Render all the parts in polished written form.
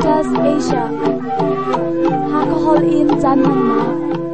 Adventist Asia Hakahol in Janmanna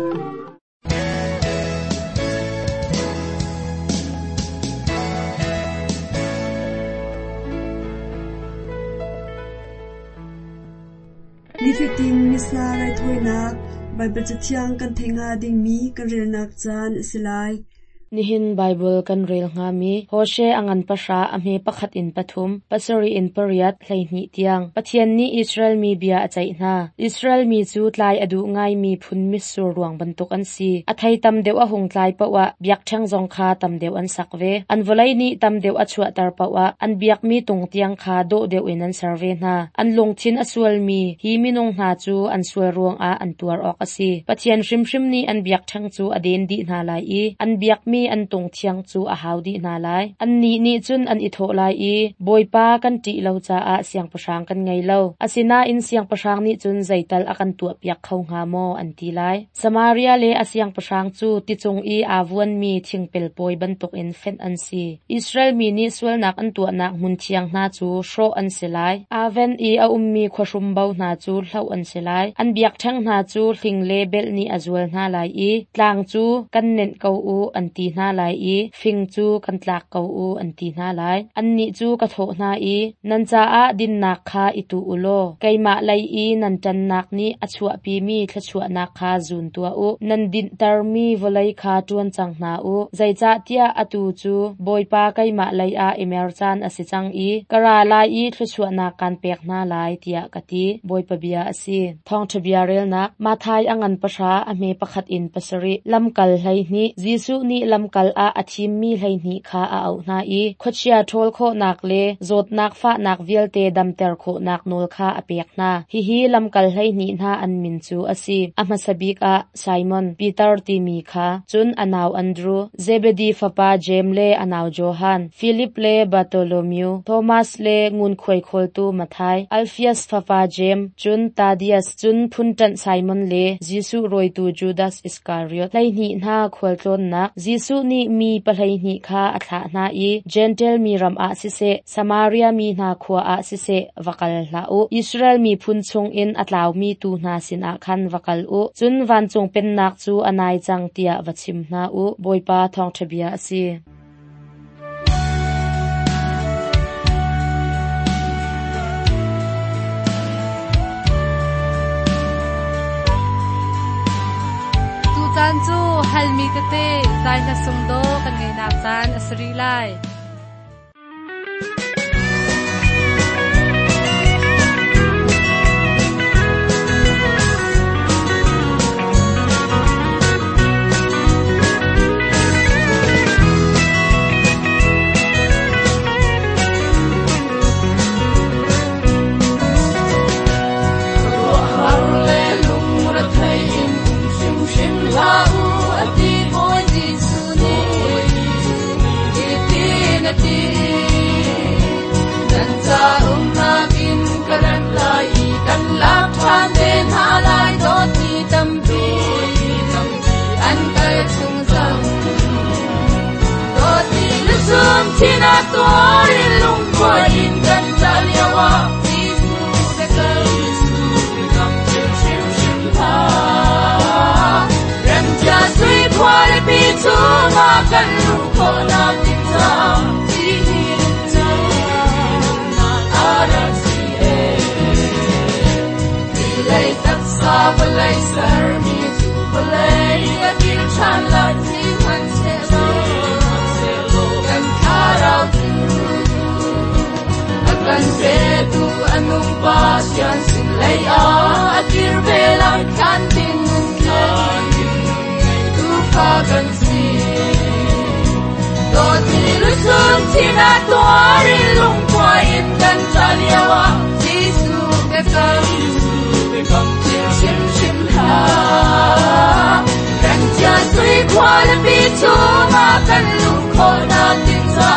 Lifting misna rai thoinak Bible chatiang kan thenga ding mi kan relnak chan silai Nihin Bible kan rel nga mi Hoshe angan pasha amhe pakhat in pathum pasari in pariat hlaini tiang pathian ni Israel mi bia achai na Israel mi chu tlai adu ngai mi phun mi sur ruang bantuk an si athai tam deu a hung tlai pawa biak thang jong kha tam deu an sakve an volai ni tam deu achua tar pawa an biak mi tung tiang kha do deu in an survey na an longthin asual mi hi minong na chu an sual ruang a an tuar ok asi pathian shrim ni an biak thang chu aden di na lai I an biak an tung thiang chu a haudi na lai an ni chun an itho lai I boipa kan ti lo cha a siang pasang kan ngai lo asina in siang pasang ni chun zaital akan tu piak khau nga mo an ti lai Samaria le asiang pasang chu ti chung I avuan mi thingpel poi bantuk in fen an si Israel mi ni swal nak an tu nak mun thiang na chu shro an selai aven I a ummi khoshum bau na chu hlau an selai an biak thang na chu hling le bel ni azwal na lai I tlang chu kan nen kau u an ti na lai I fing chu kan tlak kau u an ti na lai an ni chu ka tho na I nan cha a din nak kha itu ulo kaima lai I nan tan nak ni achua pi mi thachua nak kha zun tua u nan din tar mi volai kha tuan chang na u zai cha tia atu chu boipa kaima lai a emer chan asi chang I kara lai I thachua nak kan pek na lai tia kati boipa bia asi thong thabia rel nak mathai angan pasha ame pakhat in pasari lamkal hlai ni Jisu ni lamkal a athim mi hlai ni kha a au na I khochia thol kho nak le zot nak fa nak vialte damter kho nak nol kha apek na hi lamkal hlai ni na an min chu asi amasabik a Simon Peter ti mi kha chun anaw Andrew Zebedee fapa James le anaw Johan Philip le Bartholomew Thomas le ngun khoi khol tu Mathai Alphaeus fapa James chun Thaddeus chun phuntan Simon le Jisu roi tu Judas Iscariot hlai ni na khol tlon nak Jisu ni mi palhai ni kha atha na I Gentile mi ram a sise Samaria mi na khwa a sise vakal la u Israel mi phun chung in atlaw mi tu na sin a khan vakal u chun van chung pen nak chu anai chang tia wachim na u boipa thong thabia asi Chan chu halmi kate zai na sungdo kan ngai nak chan asri lai Tina tori lung kwa in kan taliawa Jisu dekal Jisu kam chim chim chim ha Ram ja sui kwa le pi chu ma kan lu ko na tin sa Ji ni cha na ara si e Dilai tak sa balai sar mi tu balai ya bil chan la ti man se Akan setu anong pasyan silay atir belang kantin tukagan si Doti lusun tinatuari lungkwain dan taliawa Jisu dekam chim chim chim ha Ranja sui kwa lepi tu makan lungko natin sa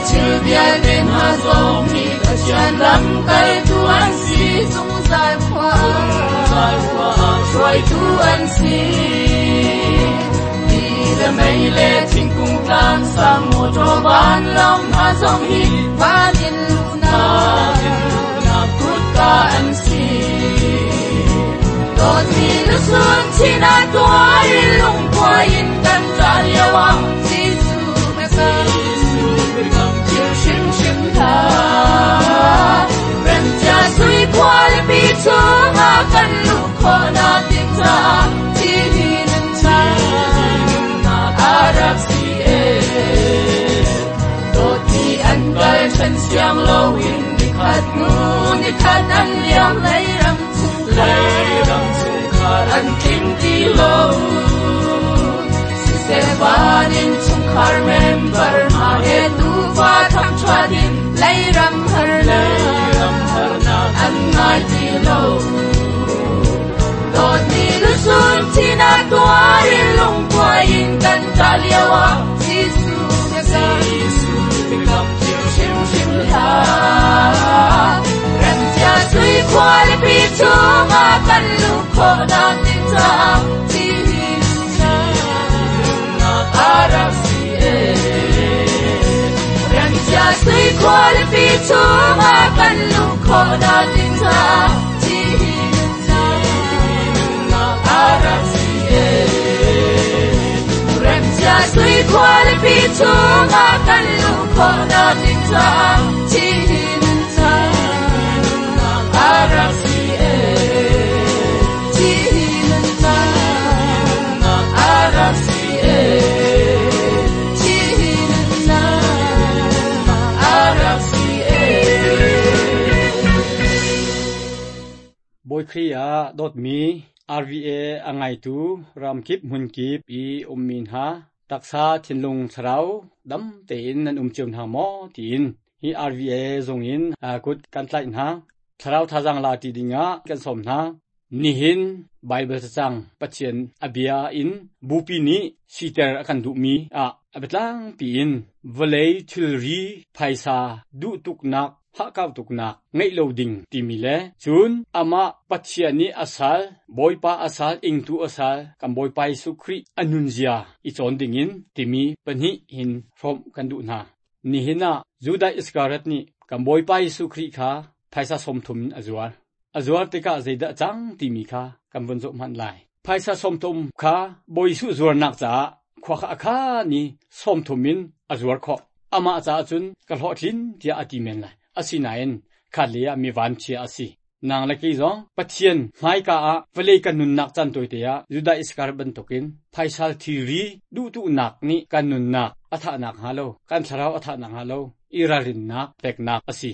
Children in hazong ni kasyan lam kay tuan si sung zai kwa Troy tuan si Di la may le ting kung tan sa mo troban lam hazong hi Pan in luna Kut ka an si Dot mi lusun tina tua ilung kwa in kan talyawang si su meka Shim shim ta Ren cha sui kwa le pi chu nga kan lu ko na ting ta Ti hi nan ta Arab si e Dot mi an kal chan siang lo in Nikhat nu nikhat an liang lay ram chung khar An kim ti lo Si se van in chung khar member ma he tu va tham chwa din lay ram har na An ngai ti lo Dot ni lu sun ti na tua in lung kwa in kan ta liawa Si su Tikam shim shim ta Ram cha sui kwa le pi chu nga kan lu ko na ting ta Ti hi na Arab si e Ram cha sui kwa le pi chu nga kan lu ko na ting ta Ti hi na Arab si e Ram cha sui kwa le pi chu nga kan lu ko na ting ta Ti hi Arab si e Ti hi na Arab si e Ti hi na Arab si e Boy Kriya dot me RVA angai tu ram kip mun kip I min ha taksa thinlung thrau dam te in nan chum ha mo tin hi RVA zong in kut kan tlai ha thrau thajang la ti dinga kan som na nihin Bible chang pachien abia in bupi ni siter akan du mi abetlang pi in volei thilri phaisa du tuknak ha kaw tuknak ngai loading ti mi le chun ama pachiani asal boypa asal ingtu asal kam boypa sukri anunzia I chon dingin timi pani hin from kan du na nihina Judah Iscariot ni kam boypa sukri kha phaisa somthum azwar teka zeida chang timi kha kambon zo man lai phaisa somthum kha boisu zornak cha khwa kha ni somthumin azwar kho ama cha chun kalho thin tia atimen lai asinain khalia mi wan chi asi nang la ki zong pathian mai ka a vele kanun nak chan toite ya Judah Iscariot ban tokin phaisal thiri du tu nak ni kanun nak atha nak halo kan tharau atha nak halo irarin nak tek nak asi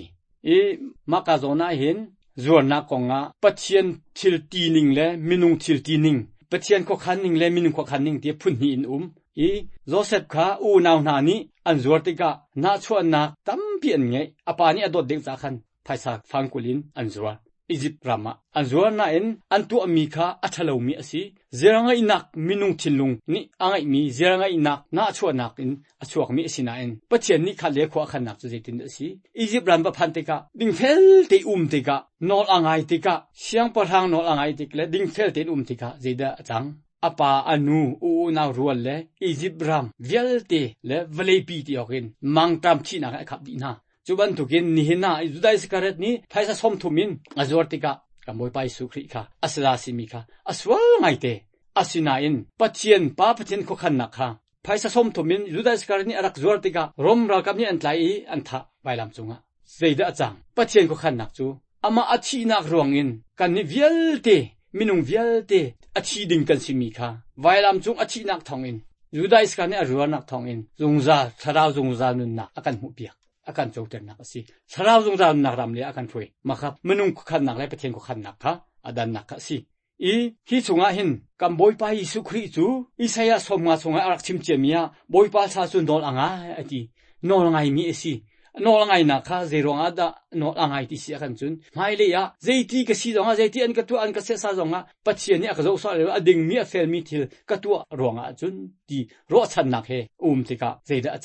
makazona hin zuarna konga pathian thil tining le minung thil tining pathian ko khanning le minung ko khanning ti phunhi in Joseph kha u naw na ni an zuartika na chuan tampian nge apani adot dek cha khan phaisa fangkulin an zuar Egypt rama an zuar na en antu ami kha athalo mi asi zeranga inak minung thilung ni angai mi zeranga inak na chuan nak in achuak mi asina en pathian ni khale kho khan nak chu jetin asi Egypt ran ba phantika dingfel te tika nol angai tika siang parhang nol angai tikle dingfel te tika zeda chang apa anu u na rual le Egypt ram velte le valepi ti okin mangtam china ka khap di na chuban tukin nihina Judah Iscariot ni phaisa somthumin azortika kamboy pai sukri kha asla simi kha aswal ngaite asina in pathian pa pathian ko khan na kha phaisa somthumin Judah Iscariot ni arak zortika rom ra kapni antlai antha bailam chunga zeida achang pathian ko khan nak chu ama achi nak ruangin kan ni velte minung velte achi ding kan simi kha vailam chung achi nak thongin Judah Iscariot ni aruan nak thongin zungza tharau zungza nun na akan hu piak akan chauter nak asi sarau zungza nak ram le akan thui makhap menung khan nak le pathian ko khan nak kha adan nak si hi chunga hin kam boypa Yesu Khri chu Isaiah somnga chunga arak chimchemia boypa sa chu nol anga ati nol ngai mi asi nol ngai na kha zeronga da nol angai ti si akan chun mai le ya zeiti ka si zonga zeiti an ka tu an ka se sa zonga pathian ni akazo sa le ading mi a fel mi thil ka tu ronga chun ti ro chan nak he tika zeida achang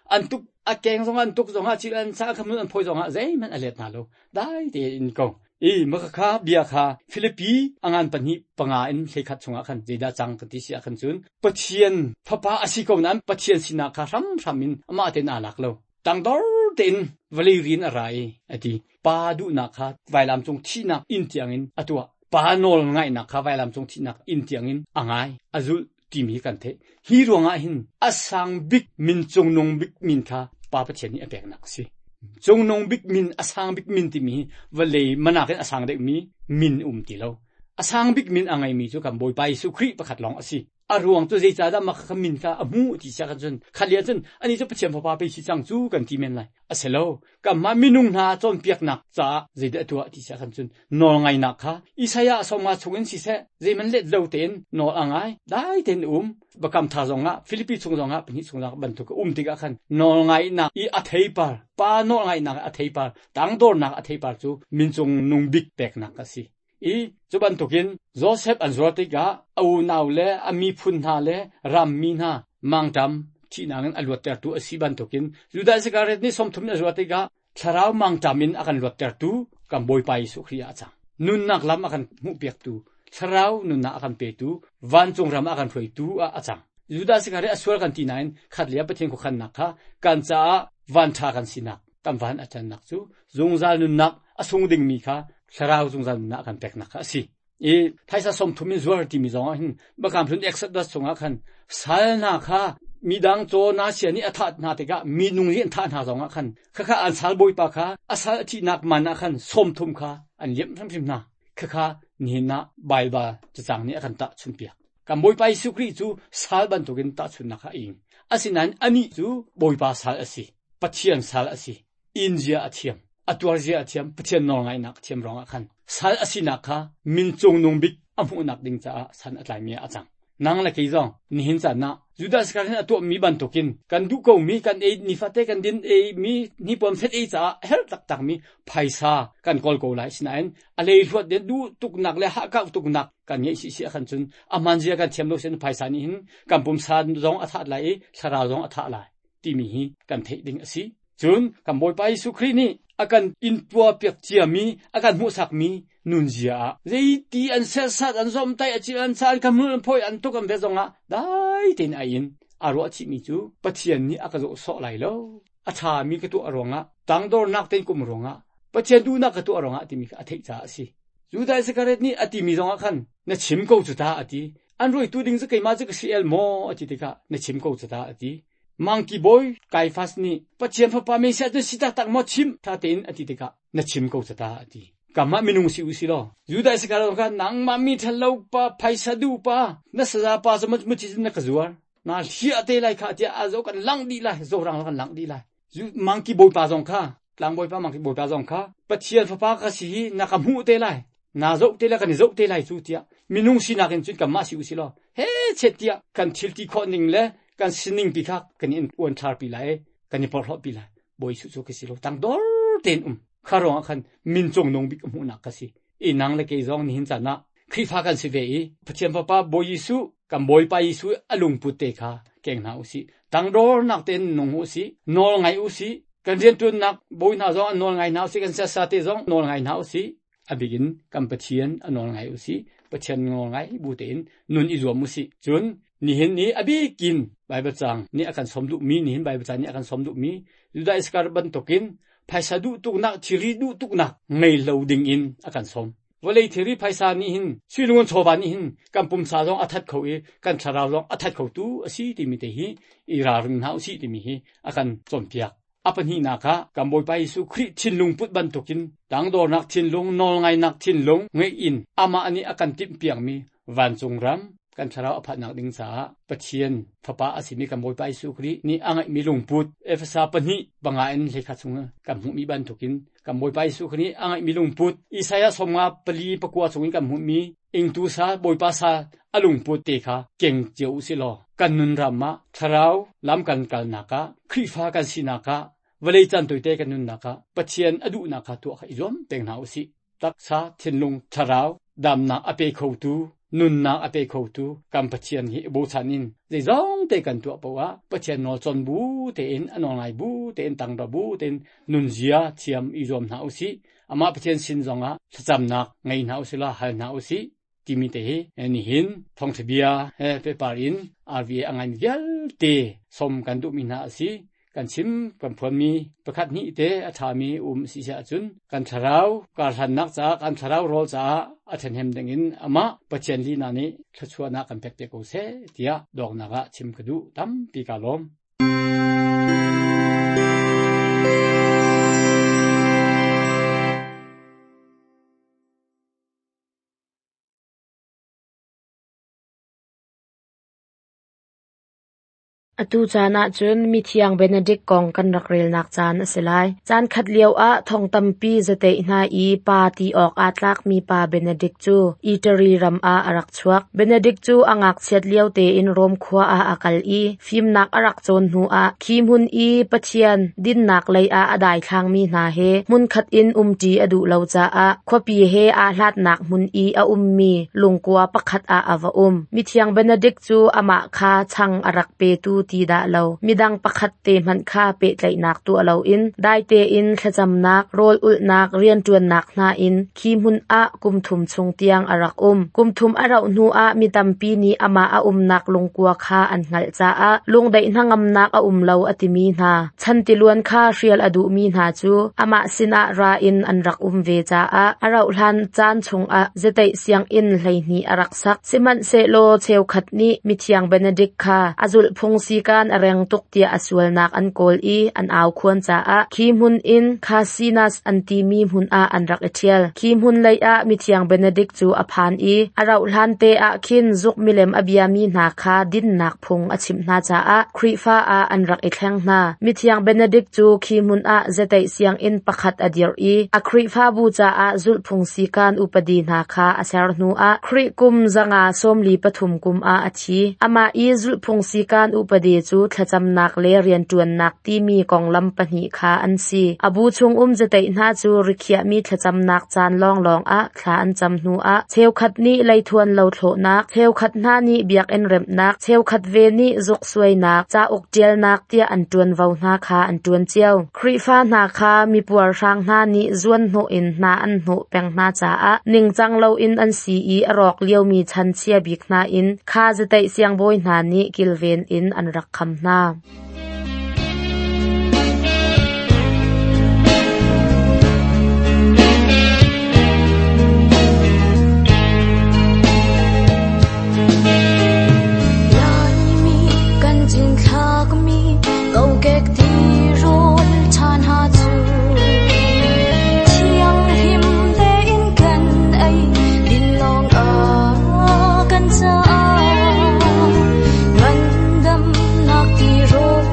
อันตุกอาแกงสองอันตุกสองจิอันสาคำอันพอยสองใจมันอเล็ดนาโลได้เดี๋ยวอินกงมะค่ะเบียค่ะฟิลิปปีอังอันปนิปังอินเฮคัดสงคันเจดาจังกันที่เสียคันจุนปะเทียนพระป้าอสิกนั้นปะเทียนสินาคารัมมินมาเตนอาลักโลตังดอร์เตนวลีรินอะไรอดีปาดูนาคาไวลามจงที่นักอินเตียงินอตัวปาโนลไงนาคาไวลามจงที่นักอินเตียงินอ่างไงอจุลทีมีกันเทฮีโร่งหินอสังบิกมินจงนงบิกมินค่ะปาปะเทียนนี่อเปกนักสิจงนงบิกมินอสังบิกมินที่มีวลีมันนักอสังเด็กมีมินติโลอสังบิกมินอ่างไงมีจุกันบอยไปสุครีประคัดลองอสิอารวงตัวใจจ่าดามักขมินค่ะอมูที่จะกันจนขัดเลี้ยจนอันนี้จะเปลี่ยนพอปาไปชิจังจูกันที่เมนไรอเสโลกับมามินุงนาจนเปียกหนักจ่าใจเดตัวที่จะกันจนนอไงนักค่ะอิสยาสมาชงเงินสิเสใจมันเล็ดเล่าเต็นนออ่างไงได้เต็นบักคำท่าจงอ่ะฟิลิปปินส์จงอ่ะเป็นที่จงอ่ะบรรทุกติกะขันนอไงนักอีอัฐิปาร์ป้านอไงนักอัฐิปาร์ตั้งโดนนักอัฐิปาร์จูมินจงนุงบิกเปกนักกันสิจุบันตุกินโจเซฟอันจวติกะเอาหนาวเลอามีพุนหาเลรัมมีนามังจำที่นางอันลวดเตอร์ตูอสิบันตุกินยูดาสการ์นี่สมทุมอันจวติกะชราวมังจามินอากันลวดเตอร์ตูกับบอยไปสุขริยาจังนุนนักลำอากันมุเปียกตูชราวนุนนักอากันเปตูวันจงรำอากันฟอยตูอาจังยูดาสการ์อสวรกันที่นายขัดเลียปะเทงคุขันนักค่ะกันจ้าวันทากันสินักตั้มวันอาจารย์นักจูจงซานุนนักอสงดิ่งมีค่ะชราวจงจันนักกันแปกนักสิท้ายสมทุมิจวรที่มีจงหินบักคำพูดเอ็กซ์ดัสจงอ่ะคันสายนักค่ะมีดังโจนาเสียนี่อัฐนาติกะมีนุ่งเรียนท่านาจงอ่ะคันข้าอันสาลบอยปะค่ะอาศัยที่นักมันอ่ะคันสมทุมค่ะอันเลี้ยมทั้งพิมนาข้านี่นะใบบาจะจังนี่อ่ะคันตะชุนเปียกกับบอยไปสุครีจูสาลบันทุกินตะชุนนักเองอาศัยนั้นอันนี้จูบอยปะสาลอสิปัจเจียนสาลอสิอินเดียอาเทียมอัตวาร์เจียอาเทียมปัจเจียนนองไงนักเทียมรองอ่ะคันสาลอสินักค่ะมินจงนงบิกอมุนักดิ่งจ้าสันอัตไลมีอาจังนางละกี่จงนี่เห็นจันนะยูดาสการ์เนี่ยตัวมีบันทุกินกันดูก็มีกันนิฟัตเตกันดินมีนี่ปอมเฟตจ้าเฮลตักมีไพซากันกอลโกไลส์นั้นอะไรรวดเดดูตุกนักเลยฮักตุกนักกันเนี่ยสิขันจุนอามันเจียกันเทียมโลเซนไพซานี่หินกันปุ่มซาจงอัฐไลชราจงอัฐไลที่มีกันเทดิ่งสิจุนกันบอยไปสุครีนี่อากันอินปัวเปียกเจียมีอากันมุสักมีนุนเจียเรื่องที่อันเสษอันสมไตอาชีอันสารคำมือพอยอันตุกันเบจงะได้เต็นอายินอารวาชิมิจูปัจเจียนนี้อากันโซไลโลอาชามีกตัวอรองะตังโดนนักเต็นกุมรองะปัจเจียนดูนักตัวอรองะที่มีอาทิตย์จ้าสิยูดาสการ์นี่อาทิมีจงะขันนั่นชิมกูจุดาอาทิอันรู้ตัวดิ่งจะเกี่ยมาจะก็เสียลโมอาทิตย์กะนั่นชิมกูจุดาอาทิมังคีบอยไกฟัสนี่ปัจเจียนพระปามีเสียจนสิตาตักมอชิมท่าเต็นอาทิตย์กะนั่นชิมกูจุดาอาทิกัมมามินุงสิอุสิโลยูดาสการ์กันนังมามีทะเลาปะไพศาดูปะนั่นสระปะสมัจมุจินนักจวรน่าเสียเตลัยข้าที่อาโจกันลังดีไลโจรังกันลังดีไลมังคีบอยปะจงข้าลังบอยปะมังคีบอยปะจงข้าปัจเจียนพระปากสินักมูเตลัยน่าโจเตลัยกันโจเตลัยสุดที่มินุงสินักจุดกัมมาสิอุสิโลเฮ้เช็ดที่กันทิลที่คนหนึ่งเลยกันสินิงปีคักกันอินวันชาร์ปีไลกันอินพอร์ตปีไลบอยสุดก็สิโลตั้งดอร์เต็นข้ารองขันมินจงนงบิกมุนักสินางเล็กจงนี่หินจันนะคริฟ้ากันสิเวอีพระเจ้าพระป้าบอยสุกันบอยไปสุอลุงพุทเตค่ะเก่งนาอุสิตั้งดอร์นักเต็นนงอุสินอลไงอุสิกันเรียนตุนนักบอยนาจงนอลไงนาอุสิกันเสียสาเตจงนอลไงนาอุสิอบิกินกันพระเจ้านอลไงอุสิพระเจ้านอลไงบูเตนนุนอิจวมุสิจุนนี่เห็นนี่อบิกินใบประจังนี่อาการสมดุมีนี่เห็นใบประจังนี่อาการสมดุมียูดาสการบันตกินไพศาดูตุกนักทีรีดูตุกนักไงเหลาดิ่งอินอาการสมวันเลยทีรีไพศานี่หินช่วยลุงชาวบ้านนี่หินกันปุ่มสาจงอัฐเขากันชาราจงอัฐเขาตู้อสีที่มีแต่ฮีอีรารึงหาอสีที่มีฮีอาการสมเปียกอปันฮีนักะกันบอยไปสุคริชินลุงพุทธบันตกินดังโดนักชินลุงนอลไงนักชินลุงไงอินอามาอันนี้อาการติมเปียกมีวันจงรำกันชราวอภัยนักดิ่งสาปะเชียนพระป้าอสิมีกันบอยไปสุครินี่อ่างมีลุงพุทธสาปันฮีบังอาอินเลขาสงฆ์กันหูมีบันทุกินกันบอยไปสุคริอ่างมีลุงพุทธอิสยาสมงาปลีปะกัวสงฆ์กันหูมีอิงตูสาบอยป้าสาอลุงพุทธเตค่ะเก่งเจียวสิโลกันนุนรำมาชราวล้ำกันกันนักะคริฟ้ากันสินักะเวลาจันตุยเตกันนุนนักะปะเชียนอดุนักะตัวขยมเต็งหาอุสิตักษาเทนลุงชราวดำนาอเปเขาตูนุนนักอเปโคตูกัมปะเชียนฮิบูชานินใจร้องเตกันตัวปะวะปะเชียนนอจนบูเตอินอนองไลบูเตอินตังระบูเตอินนุนเจียเทียมอีรวมนาอุสิอามาปะเชียนสินจงะจำนักไงนาอุสิละหานาอุสิติมิเตเฮนิหินทองทบียเปปารินอาร์วีอังไงเยลเตสมกันดุมินาสิกันชิมกันพวมีประคัดนี้เตอชามีสิเสจุนกันทราวการหันนักจากกันทราวโรลจากอัศนเฮมดังอินอามาปะเจนลีนานี้ทัชวนักกันเป็กโกเซเตียดอกนักชิมกระดูตั้มปีกาลมอตูจานะจุนมีเทียงเบเนดิกกองกันรักเรลนักจานเสลายจานขัดเลียวอะทองตัมปีจะเตนาอีปาตีออกอาตลักมีปาเบเนดิกจูอีตรีรัมอาอรักชวกเบเนดิกจูอังักเช็ดเลียวเตอินรมขวาอาอากลอีฟิมนักอรักโจนหัวคีมหุนอีปะเชียนดินนักเลยอาอดายทางมีนาเฮมุนขัดอินจีอดูเลาจาอะขวปีเฮอาลาดนักมุนอีอามีลุงกัวปะขัดอาอวามีเทียงเบเนดิกจูอามาคาชังอรักเปตูตีดาเรามีดังประคัดเตมันค่าเปะไหลนักตัวเราอินได้เตอินขจำนักโรลอุลนักเรียนจวนนักนาอินคีมุนอะกุมทุมชงเตียงอรักกุมทุมอาเราหนูอะมีตัมปีนี้อามาอานักลงกัวค่าอันงัลจ้าอะลงได้นั่งอำนักอาเราอติมีนาฉันติลวนค่าเรียลอดูมีนาจูอามาสินอะราอินอันรักเวจ้าอะอาเราลันจานชงอะเจตัยเสียงอินไหลนี้อรักซักสิมันเซโลเชวขัดนี้มีเทียงเบเนดิกค่ะอาจุลพงศิการเรียงตุกเตียอสวลนักอันโกลอีอันเอาควรจ้าคีมหุนอินคาซินัสอันตีมีหุนอาอันรักเอเทียลคีมหุนเลยอะมีเทียงเบเนดิกจูอพานอีอาเราลันเตอะคินซุกมิเลมอบิยามีนาคาดินนักพงอชิมนาจ้าครีฟ้าอาอันรักเอแข็งนามีเทียงเบเนดิกจูคีมหุนอาเจตัยเสียงอินประคัดอดีรอีอะครีฟ้าบูจ้าจุลพงศิการอุปดีนาคาอาเซรนูอะครีกุมจังอาสมลีปฐุมกุมอาอชีอามาอีจุลพงศิการอุปดีจูขจำนักเลเรียนจวนนักที่มีกองลำปนิคาอันซีอบูชงจะเตน่าจูริเคียมีขจำนักจานลองอะคลาอันจำนูอะเชวขัดนี้เลยทวนเราโถนักเชวขัดหน้านี้เบียกเอ็นเรมนักเชวขัดเวนี้จุกสวยนักจ้าอกเจียลนักเตียอันจวนวาวนาคาอันจวนเจียวครีฟ้านาคามีปัวร่างหน้านี้จวนโนอินนาอันโนแปงนาจ้าอะนิ่งจังเราอินอันซีอีรอกเลียวมีชันเชียบิกนาอินคาจะเตเสียงบอยนานี้กิลเวนอินอันรักคำนา Ngân đâm nạc thì rô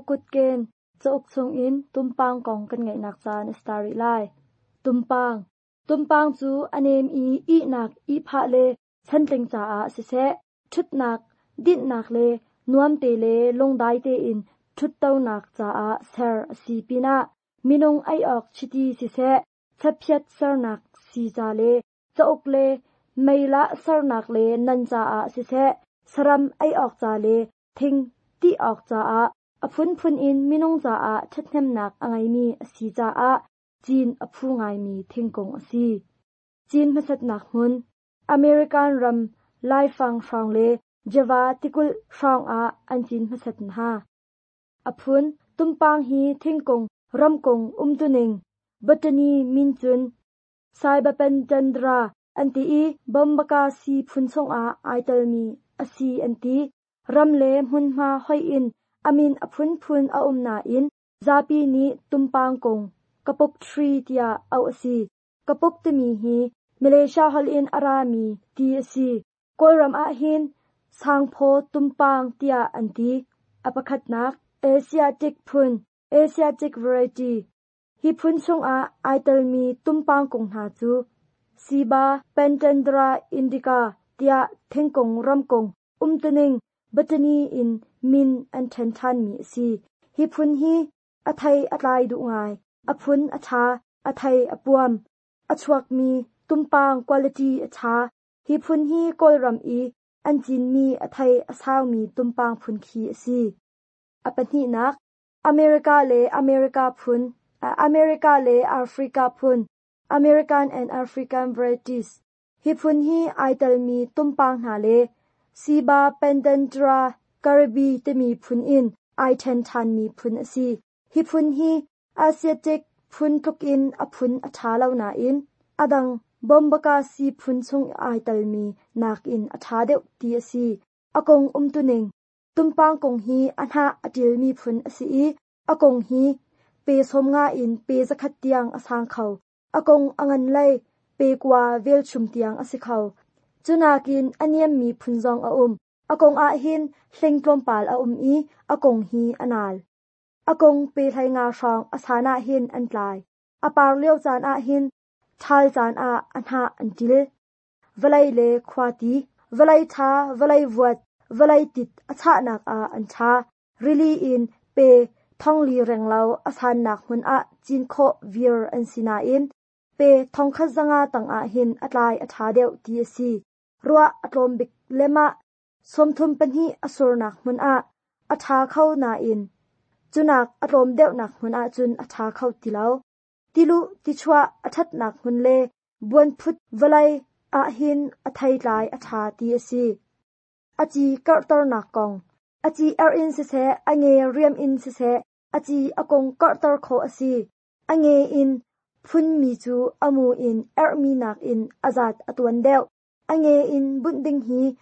กุดเกนจะอกทรงอินตุมปางกองกันไงนักจานสตาริไลตุมปางจูอเนมอีนักอีพะเลฉันเต็งจ่าสิเสชุดนักดิดนักเลนวมเตเลลงได้เตอินชุดเต้านักจ่าเซอร์สีปีนามินงไอออกชิตีสิเสทับเพียดเซอร์นักสีจ่าเลจะอกเลไม่ละเซอร์นักเลนันจ่าสิเสสรัมไอออกจ่าเลทิ้งตีออกจ่าอพุนอินมินงจ่าชัดเนมนักอังไงมีสีจ่าจีนอพูไงมีทิ้งกงอสีจีนมาสัดนักมุนอเมริกันรัมไลฟังฟองเลเจวาติกุลฟองอันจีนมาสัดนหาอพุนตุมปางฮีทิ้งกงรัมกงตุนิงบัตนีมินจุนไซบะเป็นจันดราอันตีบอมบกาซีพุนซงไอเตลมีอสีอันตีรัมเลมุนมาหอยอินอามินอพุนนาอินซาปีนีตุมปางกงกะปกทรีเตียเอาอสีกะปกตมีฮีมาเลเซียฮอลอินอารามีตีอสีกอลรัมหินสางโพตุมปางเตียอันตีอปคัดนักเอเชียติกวาไรตี้ฮิพุนซงไอเตลมีตุมปางกงหาจูซีบาเป็นเทนดราอินดิกาเตียเทงกงรัมกงตนิงบัตนีอินมินอันเทนทันมีสีฮิพุนฮีอไทยอไลดุงายอพุนอชาอไทยอปวมอชวกมีตุมปางควอลิตี้อชาฮิพุนฮีกอลรัมอันจินมีอไทยอสาวมีตุมปางพุนคีสีอปันฮีนักอเมริกาเลอเมริกาพุนอเมริกาเลแอฟริกาพุนอเมริกันแอนด์แอฟริกันวาไรตี้ฮิพุนฮีไอเตลมีตุมปางนาเลซีบาเป็นเดนดราการิบีเตมีพุนอินไอเทนทันมีพุนอสีฮิพุนฮีอาเซียติกพุนทุกอินอพุนอชาลาวนาอินอดังบอมบกาซีพุนซงไอเตลมีนักอินอชาเดวตีอสีอากงตุนิงตุมปางกงฮีอันหาอดิลมีพุนอสีอากงฮีเปสมงาอินเปสขัดเตียงอสางเขาอากงอังันไลเปกว่าเวลชุมเตียงอสิเขาจุนากินอันเนียมมีพุนซองอากงหินเล็งกลมปาลอากงฮีอนาลอากงเปไทงาฟองอสานาหินอันลายอปาร์เลียวจานหินทาลจานอันหาอันจิลวลัยเลควาตีวลัยทาวลัยวดวลัยติดอชานักอันชาริลีอินเปท่องลีเรงเลาอสานนักหุนจินโควีร์อันสินาอินเปท่องขัดจังตังหินอัตลายอชาเดียวทีซีรัวอัตลมบิกเลมะสมทุมเป็นฮีอสุรนักหุนอัชาเข้านาอินจุนักอารมณ์เดียวนักหุนจุนอัชาเข้าติลาวติลุติชัวอัชัดนักหุนเลบวนพุทวลัยหินอไทยลายอัชาตีซีอจีกอร์ตอร์นักกองอจีอินเสอเงเรียมอินเสอจีอากงกอร์ตอร์โคอซีอเงอินพุนมีจูอมูอินมีนักอินอาจัดอตวันเดียวอเงอินบุนดิง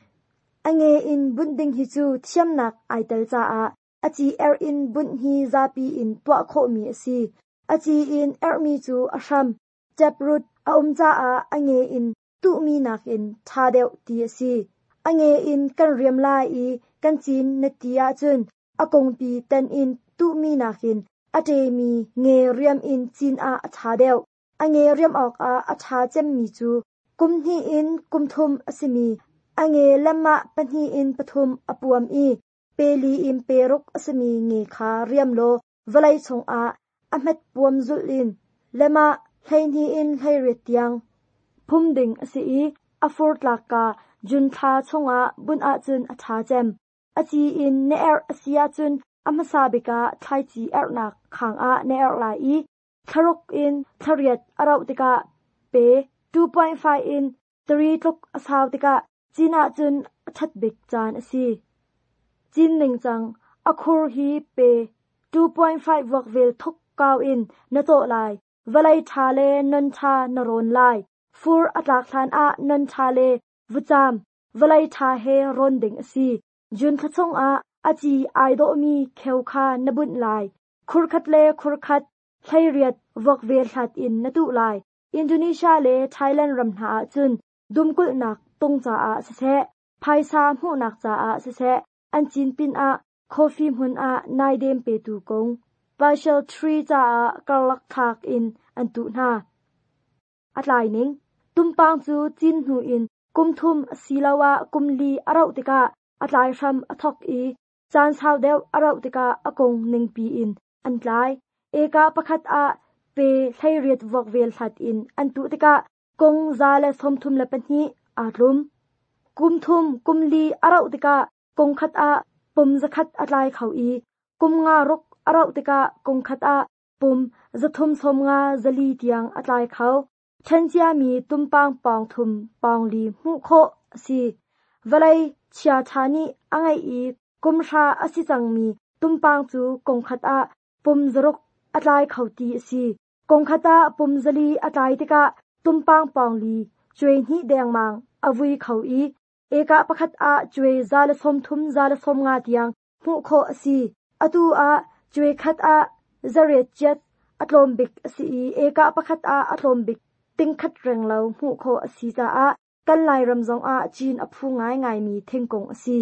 ฮีจูเทียมนักไอเตลจ้าอจีอินบุนฮีซาปีอินตัวโคมีซีอจีอินมีจูอชัมเจ็บรุดจ้าอเงอินตุมีนักอินชาเดวตีซีอเงอินกันเรียมลายกันจีนนติยาจุนอากงปีเตนอินตุมีนักอินอเจมีเงเรียมอินจีนชาเดวอเงเรียมออกชาเจมมีจูกุมฮีอินกุมทุมอสิมีอเงเลมะปันฮีอินปทุมอปวมเปลีอินเปรุกอสมีเงคาเรียมโลวลัยชงอเม็ดปวมจุลินเลมะไลนีอินไลเรตียงพุ่มดิ่งอสีอฟูร์ตลากาจุนทาชงบุนจุนชาเจมอจีอินเนออสีจุนมาซาบิกาไทจีนักขังเนอลายทรุกอินทรียดอราวติกาเป 2.5 อินตรีทุกอสาวติกาจีน่าจุนชัดบิกจานสีจีนหนึ่งจังอคูร์ฮีเป 2.5 วกเวลทุกกาวอินนโตไลวลัยทาเลนนทานรอนไลฟูร์อัตลักษานนนทาเลวุจามวลัยทาเฮรอนดิงสีจุนขจงอาจีไอโดมีเคลคานบุนไลคุรคัดเลคุรคัดไทเรียดวกเวลทัดอินนตุไลอินโดนีเซียเลไทยแลนด์รำหาจุนดุมกุลนักตงจ่าเสภายซามหูนักจ่าเสอันจีนปิน coffee mun a nai dem pe tu kong partial 3 cha a karlak thak in an tu na atlai ning tumpang chu chin hu in kumthum silawa kumli arau tika atlai ram athok i chan sau deu arau tika akong ning pi in an tlai eka pakhat a pe thairiat vokvel that in an tu tika kong zale somthum le pani atlum kumthum kumli arau tika kong khat a pum zakhat atlai khau i kumnga rok arau tika kong khat a pum zathum somnga zali tiang atlai khau chanjia mi tumpang pang thum pang li mu kho si valai chia thani angai i kumsha asi changmi tumpang chu kong khat a pum zarok atlai khauti si kong khata pum zali atlai tika tumpang pang li chwe hi deng mang avui khau i eka pakhat a chwe zala som thum zala som nga tiang mu kho si atu a chwe khat a zaret chat atlombik si eka pakhat a atlombik ting khat reng lo mu kho si za a kan lai ramzong a chin a phu ngai ngai mi thengkong si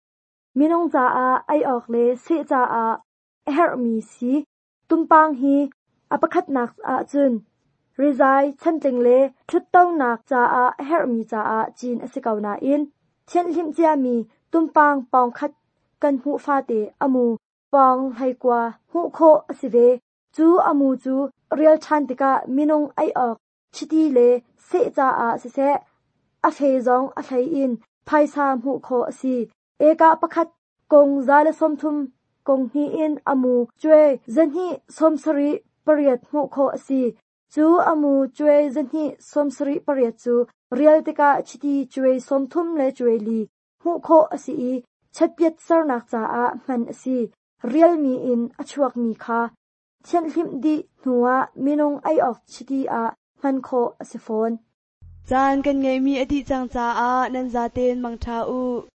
minong za a ai ok le se za a her mi si tumpang hi apakhat nak a chun rizai chanting le thutau nak cha a her mi cha a chin asikauna in chen lim chia mi tumpang pang khat kan hu fa te amu pang hai kwa hu kho asive chu amu chu real chantika minong ai ok chiti le se cha a se a fe zong a thai in phai sam hu kho si eka pakhat kong zala somthum kong hi in amu chwe zan hi somsari pariat hu kho si chu amu chwe zan hi somsari pariat chu real tika chiti chwe somthum le chwe li hu kho si chatpiat sarnak cha a man si real mi in achuak mi kha chen hlim di nuwa minong ai ok chiti a man kho asifon chan kan ngai mi adi chang cha a nan za ten mang tha u